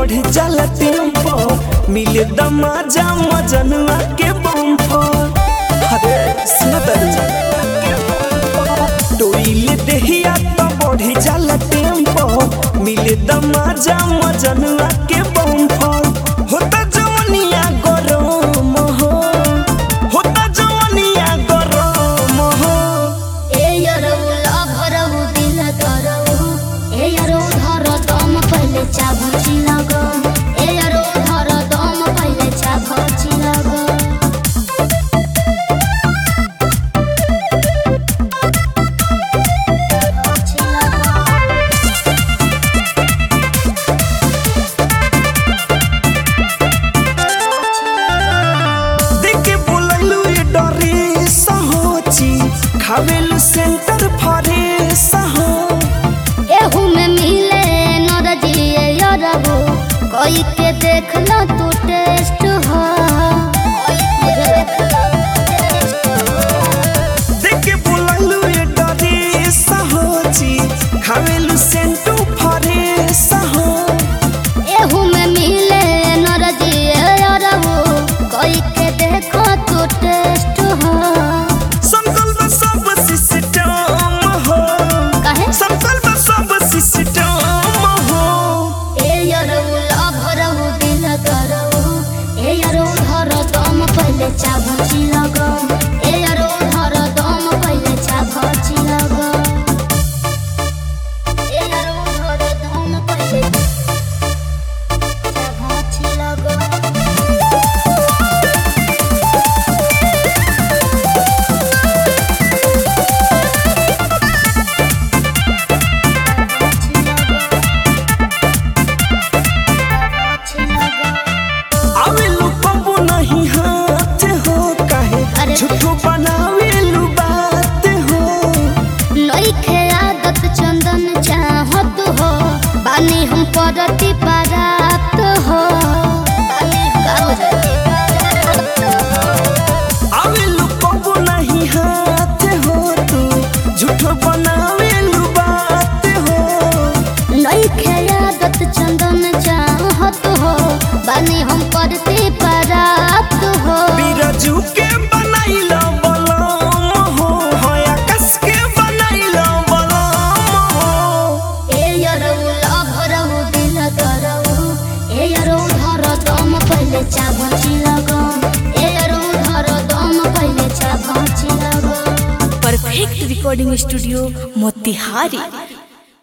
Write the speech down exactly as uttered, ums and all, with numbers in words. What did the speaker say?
बढ़ जाला टेम्पो मिले दमाजा मजनुआ के बम्फो। अरे सुनो टोइले देहिया तो बढ़ जाला टेम्पो मिले दमाजा मजनुआ के बम्फो। होता जवनिया गरम हो होता जवनिया गरम हो। ए यारो लभरहु दिल करहु ए यारो धर दम पहले चाभची लगो ए यारो धर दम पहले चाभची लगो। खावेलु सेंटर फरेस हो एहू में मिले नरजिए यरबो कोई के देख लो तू टेस्ट हो। देखे बोललु ये डरेस हो जी खावेलु सेंटर फरेस हो एहू में मिले नरजिए यरबो कोई के देखो तू टेस्ट हो। पहले चाभची लगो ए यारो धर दम पहले चाभची लगो ए यारो धर दम पहले चाभची लगो। झूठो बनावेलु बात हो नइखे आदत चंदन चाहत हो बानी हम परति परात हो। आवेलु कबो नहीं हाथ हो तू झूठो बनावेलु बात हो। नइखे आदत चंदन चाहत हो बानी हम परति परात हो। बिरजू के चाभची लगो ए यारो धर दम पहले चाभची लगो। Perfect recording studio Motihari.